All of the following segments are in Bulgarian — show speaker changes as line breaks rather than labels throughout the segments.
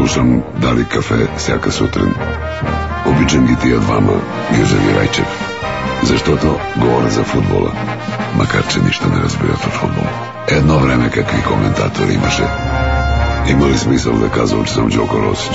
Слушам Дарик кафе всяка сутрин. Обичам ги тия двама, Гюзев и Райчев, защото говорят за футбола, макар че нищо не разбират от футбол. Едно време какви коментатори имаше. Има ли смисъл да казвам, че съм Джоко Росич?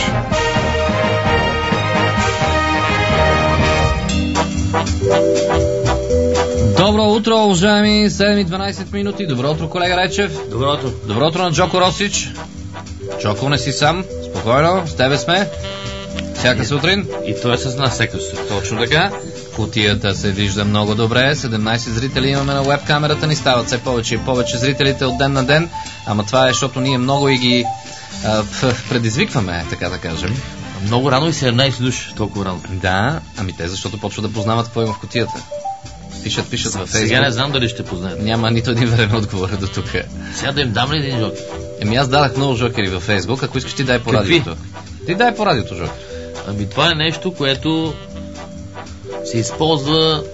Добро утро, уважаеми 7:12 минути. Добро утро, колега Райчев.
Добро утро.
Добро утро на Джоко Росич. Джоко, не си сам. Спокойно, с тебе сме. Всяка сутрин.
И той е с нас всяка сутрин.
Точно така. Кутията се вижда много добре. 17 зрители имаме на веб камерата ни. Стават все повече и повече зрителите от ден на ден. Ама това е, защото ние много и ги предизвикваме, така да кажем.
Много рано и 17 души, толкова рано.
Да, ами те защото почват да познават какво има в кутията. Пишат във Фейсбук.
Сега не знам дали ще познаят.
Няма нито един верен отговор до тук.
Сега да им дам ли един жокер?
Еми аз дадах много жокери във Фейсбук. Ако искаш ти дай по радиото. Ти дай по радиото жокер.
Ами това е нещо, което се използва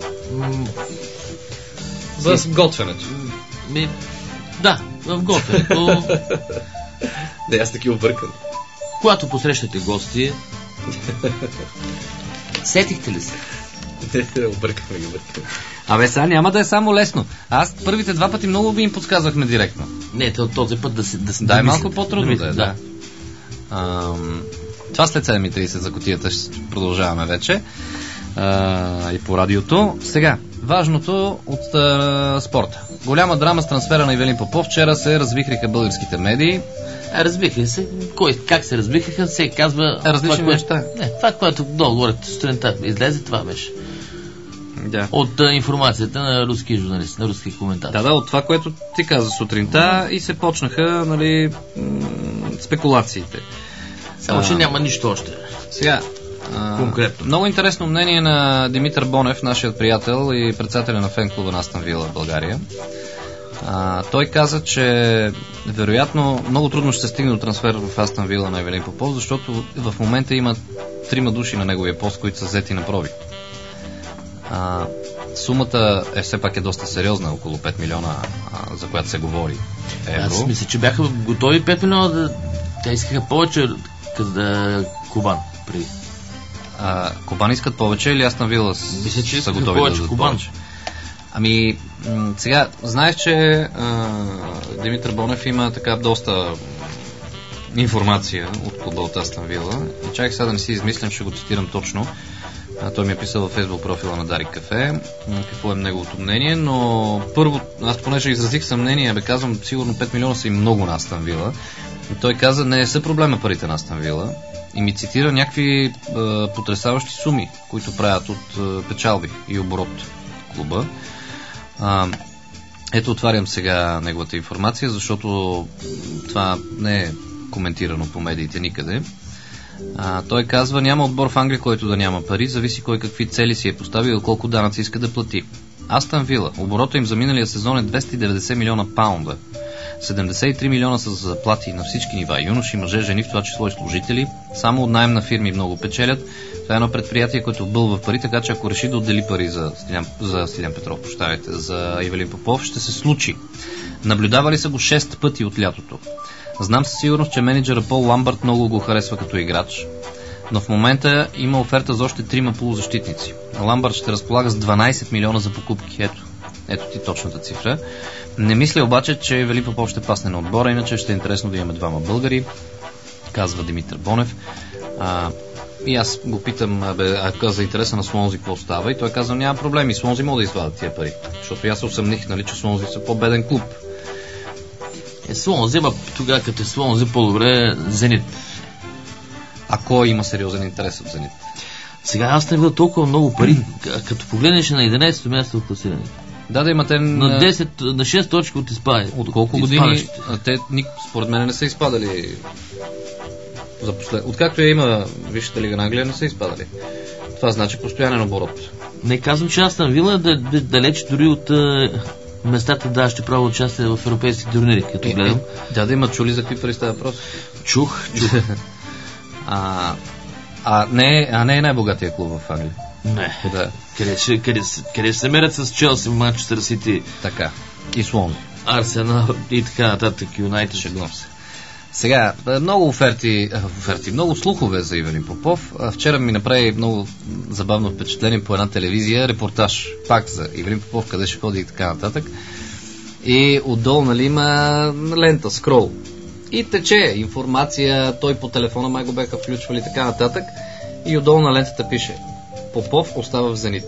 за готвенето.
Да, в готвенето.
Да, аз таки объркан.
Когато посрещате гости. Сетихте ли се?
Объркахме. Абе, сега няма да е само лесно. Аз първите два пъти много ви им подсказвахме директно.
Не, този път да се
да е малко по-трудно да. Това след 7:30 за кутията ще продължаваме вече. И по радиото. Сега, важното от спорта. Голяма драма с трансфера на Ивелин Попов. Вчера се развихриха българските медии.
Разбиха се. Как се разбиха, се казва
различни неща.
Това, което долу говорят сутринта излезе, това беше.
Да.
От информацията на руски журналисти, на руски коментатори.
Да, от това, което ти каза сутринта и се почнаха, спекулациите.
Само, че няма нищо още.
Сега, конкретно. Много интересно мнение на Димитър Бонев, нашият приятел и председателя на фен-клуба на Астън Вила в България. Той каза, че вероятно много трудно ще се стигне до трансфер в Астън Вила на Ивелин Попов, защото в момента има 3 души на неговия пост, които са взети на проби. Сумата все пак е доста сериозна, около 5 милиона, за която се говори евро.
Аз мисля, че бяха готови 5 милиона те искаха повече да Кубан при.
Кубан искат повече или Астън Вила са готови да дадат повече? Ами, сега, знаеш, че Димитър Бонев има така доста информация от клуба от Астън Вила. И чакай сега да не си измислям, ще го цитирам точно. Той ми е писал във Фейсбук профила на Дарик кафе какво е неговото мнение, но първо, аз понеже изразих съмнение, казвам, сигурно 5 милиона са и много на Астън Вила. И той каза, не са проблема парите на Астън Вила. И ми цитира някакви потресаващи суми, които правят от печалби и оборот клуба. Ето, отварям сега неговата информация, защото това не е коментирано по медиите никъде. Той казва, няма отбор в Англия, който да няма пари, зависи кой какви цели си е поставил и колко данъци иска да плати. Астън Вила, оборота им за миналия сезон е 290 милиона паунда. 73 милиона са за заплати на всички нива, юноши, мъже, жени, в това число и служители. Само от наем на фирми много печелят. Това е едно предприятие, което бълва пари, така че ако реши да отдели пари за Стилян Петров, за Ивелин Попов, ще се случи. Наблюдавали са го 6 пъти от лятото. Знам със сигурност, че менеджера Пол Ламбърт много го харесва като играч, но в момента има оферта за още 3 полузащитници. Ламбърт ще разполага с 12 милиона за покупки. Ето ти точната цифра. Не мисля обаче, че Ивелин Попов ще пасне на отбора, иначе ще е интересно да имаме 2 българи, казва Димитър Бонев. И аз го питам, за интереса на Слонзи какво става, и той казва, няма проблеми, Слонзи могат да извадят тия пари, защото аз се усъмних, че Слонзи са по-беден клуб.
Слонзи, тогава като е Слонзи, по-добре Зенит.
А кой има сериозен интерес от Зенит?
Сега аз не видя толкова много пари, като погледнеш на 11-то място в класирането.
Да, имате
на 10, на 6 точки от изпадане.
От колко години? Те според мен не са изпадали. Откакто има Висшата лига на Англия, не са изпадали. Това значи постоянен оборот.
Не казвам, че Астън Вила далеч дори от местата ще правя участие в европейски турнири, като гледам.
Да има чули за какви пари става въпрос?
Чух.
Не е най-богатия клуб в Англия.
Не. Да. Къде се мерят с Челси, Манчестър Сити?
Така. И Слон.
Арсенал и така нататък, Юнайтед.
Шегувам се. Сега, много оферти, много слухове за Ивелин Попов. Вчера ми направи много забавно впечатление по една телевизия, репортаж пак за Ивелин Попов, къде ще ходи и така нататък. И отдолу, нали, има лента, скрол. И тече информация, той по телефона май го бяха включвали и така нататък. И отдолу на лентата пише: Попов остава в Зенит.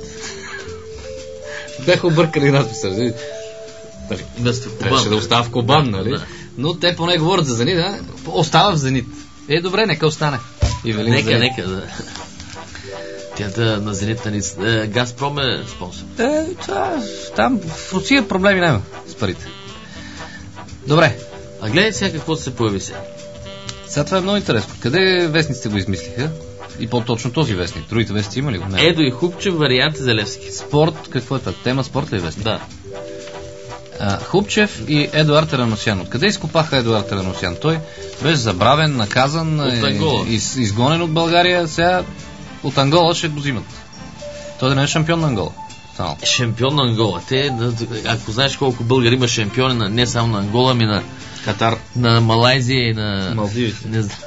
Бяха объркали надписа. Нали? Трябваше да остава в Кобан, нали? Да. Но те поне говорят за Зенит, да? Остава в Зенит. Добре, нека остане.
Нека, да. Тя на Зенит, Газпром е спонсор.
Там в Русия проблеми няма с парите. Добре.
А гледай сега какво се появи сега.
Сега това е много интересно. Къде вестниците го измислиха? И по-точно този вестник. Другите вестници има ли го? Не.
Едо и Хупчев, вариант за Левски.
Спорт, какво е това? Тема спорт ли е вестник?
Да.
Хупчев и Едуард Тераносян. Откъде изкопаха Едуард Тераносян? Той беше забравен, наказан, изгонен от България. Сега от Ангола ще го взимат. Той да не е шампион на Ангола.
Шампион на Ангола. Ако знаеш колко българи има шампиони, не само на Ангола, ами на
Катар,
на Малайзия и на
Малдивите. Не знам.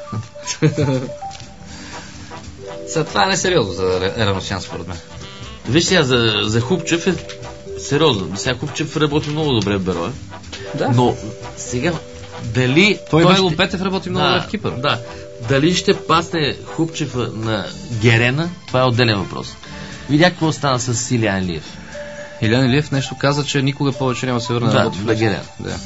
Сега това не е сериозно за Ераносян, според мен.
Виж сега, за Хупчев е сериозно. Сега Хупчев работи много добре в Берое.
Да.
Но сега дали...
Той Вайло Петев работи много добре в Кипър.
Да. Дали ще пасне Хупчев на Герена, това е отделен въпрос. Видя какво стана с Илиян Илиев.
Илиян Илиев нещо каза, че никога повече няма да се върне да работи
в Герена.
Да.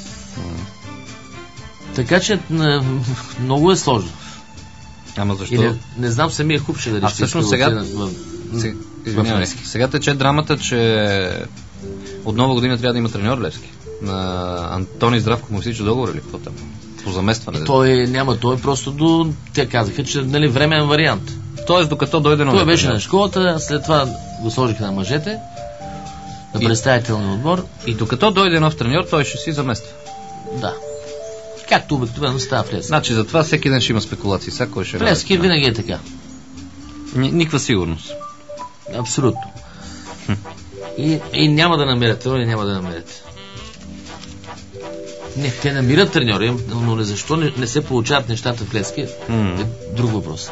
Така че много е сложно.
Ама защо?
Не знам самия Хупчев дали ще
всъщност сега... Извинявай. Сега тече драмата, че от нова година трябва да има треньор Левски. На Антони Здравков му всичко договор или какво там? По заместване.
Той просто те казаха, че нали, временен вариант.
Тоест докато дойде новия.
Той беше на школата, след това го сложиха на мъжете, на представителния отбор.
И докато дойде нов треньор, той ще си замества.
Да. Както обикновено става в Левски.
Значи за това всеки ден ще има спекулации. Кой ще
Левски винаги е така.
Никаква сигурност.
Абсолютно. И няма да намерят, няма да намерят. Не, те намират треньори, но защо не се получават нещата в Левски е друг въпрос.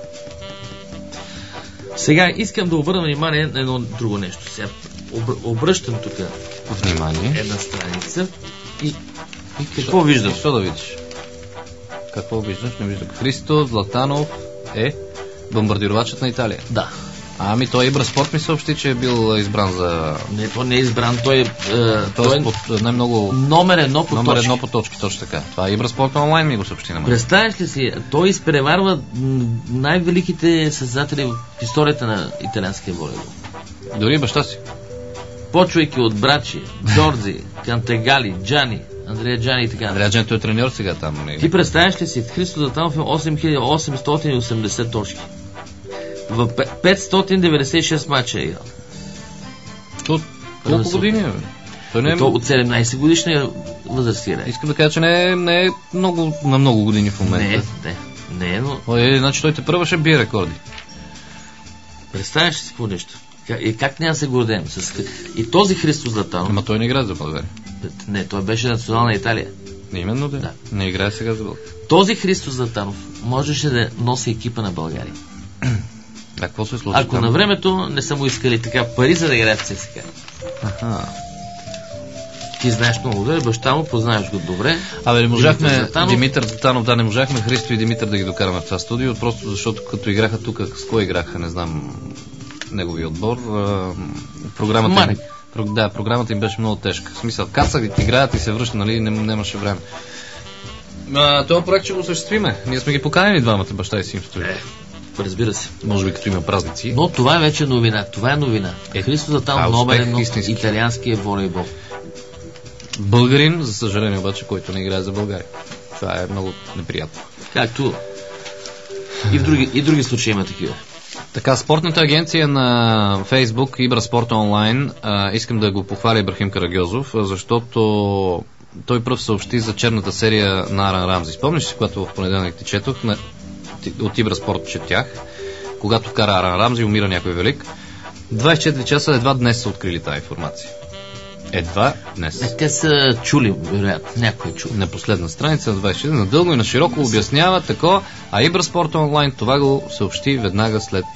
Сега искам да обърна внимание на едно друго нещо. Сега обръщам тук
внимание
една страница и какво виждам?
Що да видиш? Какво виждаш? Не виждам. Христо Златанов е бомбардировачът на Италия.
Да.
Ами той Ибраспорт ми съобщи, че е бил избран за...
Не, той не е избран, той е
най-много...
Номер едно
по точки, точно така. Това Ибраспорт онлайн ми го съобщи на мен.
Представяш ли си, той изпреварва най-великите създатели в историята на италианския волейбол.
Дори баща си.
Почвайки от Брачи, Джордзи, Кантегали, Джани, Андрея Джани и така.
Андрея Джани, той е треньор сега там.
Ти представяш ли си, Христо Златанов е 8880 точки. В 596 мача е играл.
Колко години е?
От 17 годишна възраст е.
Искам да кажа, че не е много, на много години в момента.
Не, но...
Значи той те първа ще бие рекорди.
Представяш си какво нещо? Как няма да се гордеем? И този Христо Златанов...
Ама той не играе за България.
Не, той беше национална Италия.
Именно да. Не играе сега за България.
Този Христо Златанов можеше да носи екипа на България.
Какво се случи?
Ако на времето не са му искали така пари, за да играят в ЦСКА. Ти знаеш много добре, баща му, познаеш го добре.
Не можахме Димитър Златанов, не можахме Христо и Димитър да ги докараме в това студио, просто защото като играха тук, с кой играха, не знам неговия отбор. Програмата им беше много тежка. В смисъл, кацах, играят и се връщат, нали, нямаше време. Това проект ще го осъществиме. Ние сме ги поканили двамата, баща и син в студио.
Разбира се.
Може би като има празници.
Но това е вече новина. Това е новина. Христо Златанов номер едно италианския волейбол.
Българин, за съжаление обаче, който не играе за България. Това е много неприятно.
Както и в други случаи има такива.
Така, спортната агенция на Фейсбук Ибраспорт онлайн, искам да го похваля Ибрахим Карагьозов, защото той пръв съобщи за черната серия на Аран Рамзи. Спомниш си, когато в понеделник ти четох, от Ибраспорт четях, когато вкара Аран Рамзи, умира някой велик. 24 часа едва днес са открили тази информация. Едва днес.
Те са чули, вероятно. Някой е чул.
На последна страница на 24, надълго и на широко обяснява тако, а Ибраспорт онлайн това го съобщи веднага след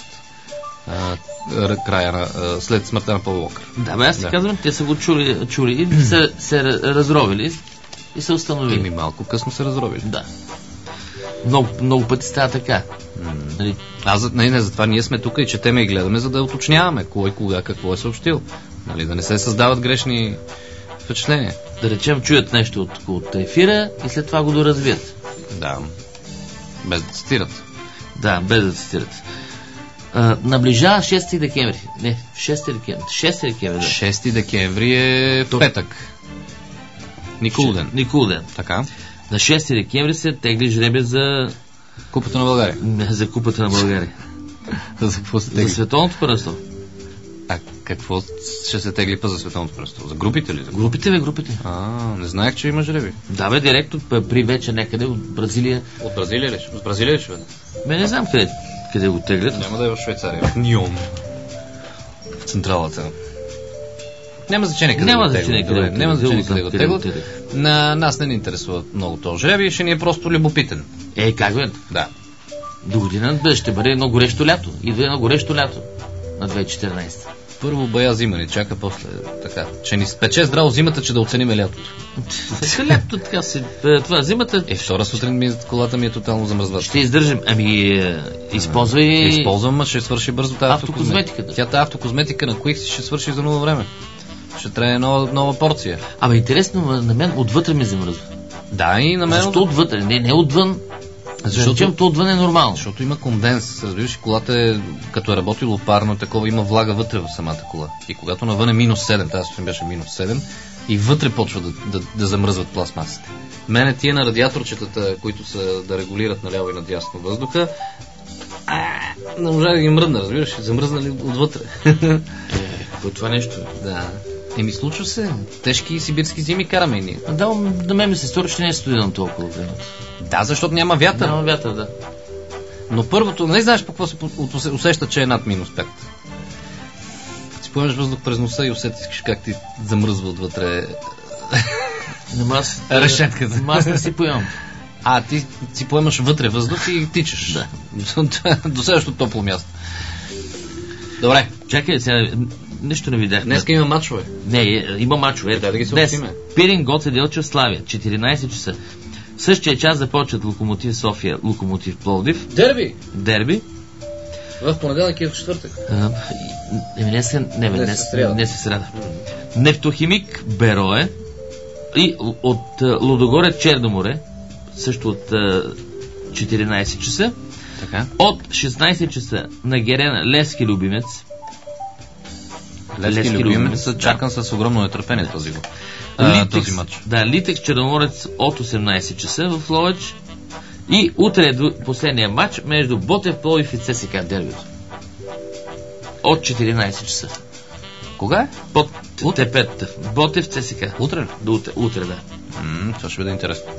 след смъртта на Пол Уокър.
Да, бе, аз ти казвам, те са го чули и се разровили и се установили.
Ими малко късно се разровили.
Да. Много пъти става така. Нали?
Затова ние сме тук и четеме и гледаме, за да уточняваме кой, кога, какво е съобщил. Нали, да не се създават грешни впечатления.
Да речем, чуят нещо от ефира и след това го доразвият.
Да. Без да цитират.
Да, без да цитират. Наближава 6 декември. Не, 6 декември. 6 декември. Да.
6 декември е петък.
Никул ден.
Така.
На 6 декември се тегли жребия за
Купата на България.
Не, за Купата на България.
За какво се тегли?
За световното първенство.
А какво ще се тегли за световното първенство? За групите ли?
Групите.
Не знаех, че има жреби.
Да, бе, директно при вече някъде от Бразилия.
От Бразилия ли? От Бразилия ли ще бъде?
Не знам къде го теглят.
Няма да е в Швейцария. В Ньон. В централата. Няма значение къде го теглят. На нас не ни интересува много този жреби, ще ни е просто любопитен.
Как бе?
Да.
До година ще бъде едно горещо лято. Идва едно горещо лято на 2014.
Първо бая зима ни чака, после така. Че ни спече здраво зимата, че да оценим лятото.
Лятото така се... Това зимата...
Вчора сутрин колата ми е тотално замръзваща.
Ще издържим. Използвай...
Използвам, ще свърши бързо тази
автокозметиката.
Тя тази автокозметика на Quick ще свърши за много време. Ще трябва нова порция.
Интересно, на мен отвътре ми замръзва.
Да, и на мен...
Защо отвътре? Не отвън. Защото то отвън е нормално.
Защото има конденс. Разбираш, колата като е работило парно, такова има влага вътре в самата кола. И когато навън е минус 7, тази сутрин беше минус 7, и вътре почва да замръзват пластмасите. Мене тия на радиаторчетата, които са да регулират наляво и надясно въздуха, не можа да ги мръдна, разбираш, замръзнали отвътре.
Това нещо.
Да. Случва се. Тежки сибирски зими караме и ние.
Да, на мен ми се стори, че не е студено толкова време.
Да, защото няма вятър.
Няма вятър, да.
Но първото, не знаеш по какво се усеща, че е над минус 5. Си поемаш въздух през носа и усетиш как ти замръзва отвътре решетката.
Аз не си поемам.
Ти си поемаш вътре въздух и тичаш.
Да.
До следващото топло място. Добре.
Чакай, сега нищо не видях.
Днеска има мачове.
Не, има мачове.
Да ги съобщиме.
Пирин Гоце Делчев Славия, 14 часа. В същия час започват Локомотив София, Локомотив Пловдив. Дерби.
В понеделник и в четвъртък.
Не се сряда. Нефтохимик Берое и от Лудогорец Черноморе, също от 14 часа.
Така.
От 16 часа на Герена Левски Любимец.
Левски Любимец, чакан с огромно нетърпение този матч.
Да, Литекс Черноморец от 18 часа в Ловеч. И утре е последния матч между Ботев Пловдив и ЦСКА дербито. От 14 часа.
Кога е?
Ботев ЦСКА.
Утре?
Утре, да.
Това ще бъде интересно.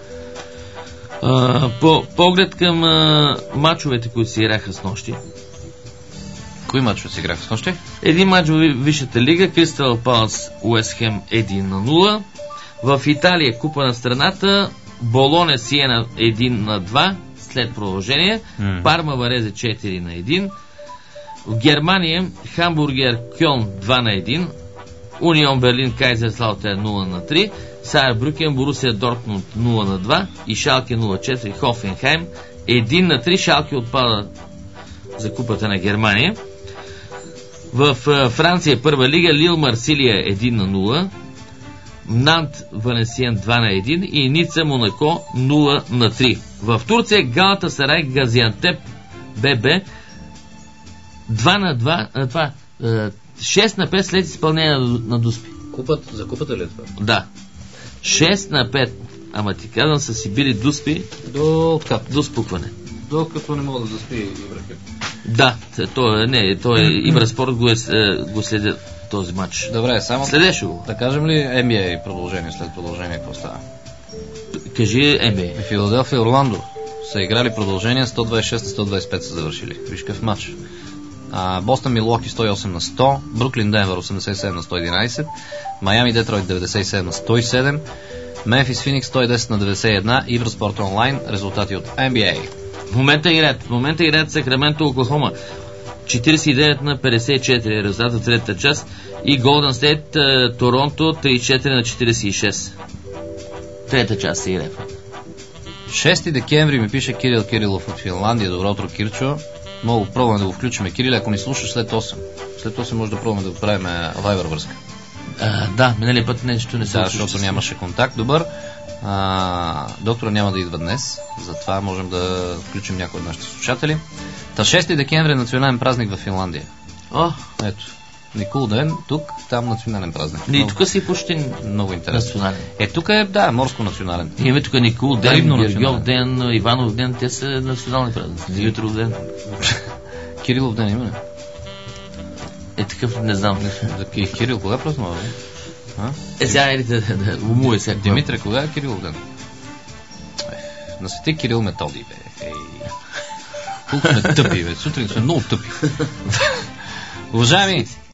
По поглед към мачовете, които се играха с нощи.
Кои мачове се играха с нощи?
Един мач в Висшата лига, Кристал Палас Уест Хем 1-0. В Италия Купа на страната, Болоне Сиена 1-2 след продължение, Парма Варезе 4-1. В Германия Хамбургер Кьолн 2-1, Унион Берлин Кайзерслаутер 0-3, Сайер Брюкен Борусия Дортмунд 0-2 и Шалке 0-4 Хофенхайм 1-3. Шалке отпада за Купата на Германия. В Франция първа лига Лил Марсилия 1-0, Нант Валенсиен 2-1 и Ница Монако 0-3. В Турция Галата Сарай Газиантеп ББ 2-2, 6-5 след изпълнение на Дуспи.
За купата ли е това?
Да. 6-5. Ама ти казвам, са си били Дуспи до спукване.
Докато не мога да заспи Ибрахим.
Да, той е Ибраспорт го следи този матч.
Добре, само
следеше го.
Да кажем ли NBA продължение след продължение, какво става?
Кажи NBA.
Филаделфия и Орландо са играли продължение, 126-125 са завършили. Виж какъв матч. Бостън Милуоки 108-100, Бруклин Денвър 87-111, Майами Детройт 97-107, Мемфис Феникс 110-91 и Евроспорт онлайн резултати от NBA.
В момента играят Сакраменто Оклахома 49-54 резултат в третата част и Голден Стейт Торонто 34-46. Трета част се играе.
6 декември ми пише Кирил Кирилов от Финландия. Добро утро, Кирчо. Мога пробваме да го включим. Кирил, ако ни слушаш след 8. След 8 може да пробваме да го правим Viber връзка.
Да, миналия път нещо не се
случи. Да, защото нямаше контакт. Добър. Доктора няма да идва днес, затова можем да включим някой от нашите слушатели. 6 декември е национален празник в Финландия. Ето. Никол ден, тук, там национален празник.
И тук си почти
много интересно.
Национален.
Тук е, морско национален.
Имаме тук Никол ден, Гергьов ден, Иванов ден, те са национални празници. Димитров ден.
Кирилов ден има ли?
Такъв не знам.
Кирил кога празнува?
Сега да умуе сега.
Димитре, кога е Кирилов ден? На свети Кирил Методи, бе. Колко сме тъпи, бе. Сутрин сме много тъпи. Уважаеми,